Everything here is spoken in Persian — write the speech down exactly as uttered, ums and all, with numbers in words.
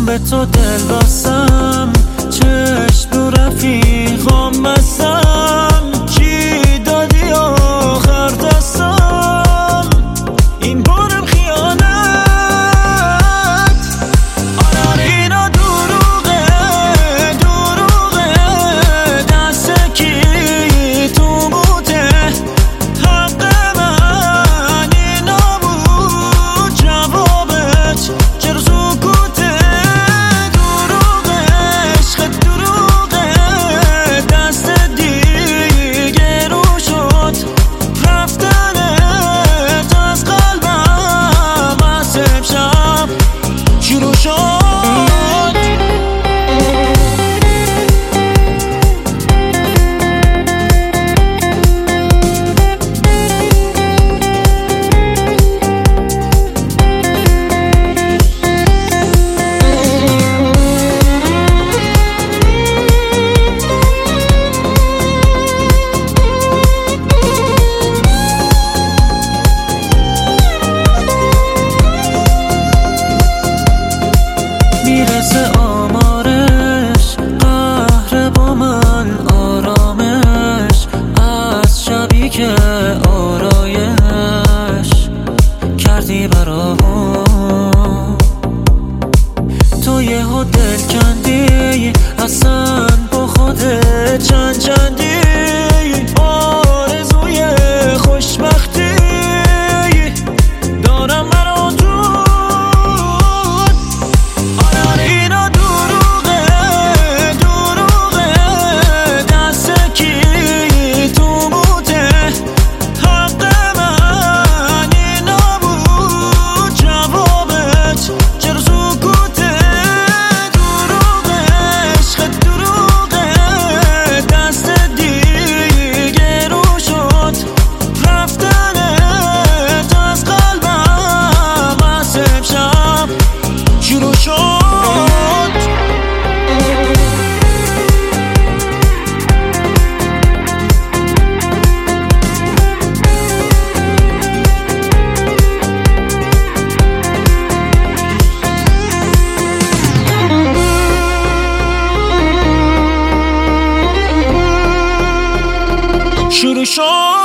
به تو دل بستم، چشم رو رفیقام بستم، چی دادی آخر دستم، این بارم خیانت. آره آره اینا دروغه دروغه، دست کی تو بوده، حق من اینا بود، جوابت چرا سکوته. دروغه عشق دروغه، دست دیگه رو شد، رفتنت از قلبم از امشب شروع شد. میرسه آمارش، قهر با من آرامش، از شبی که آرایش کردی برام. تو یهو دل کندی، اصلا با خودت چند چندی، آرزوی خوشبختی دارم برا تو. شروع شد.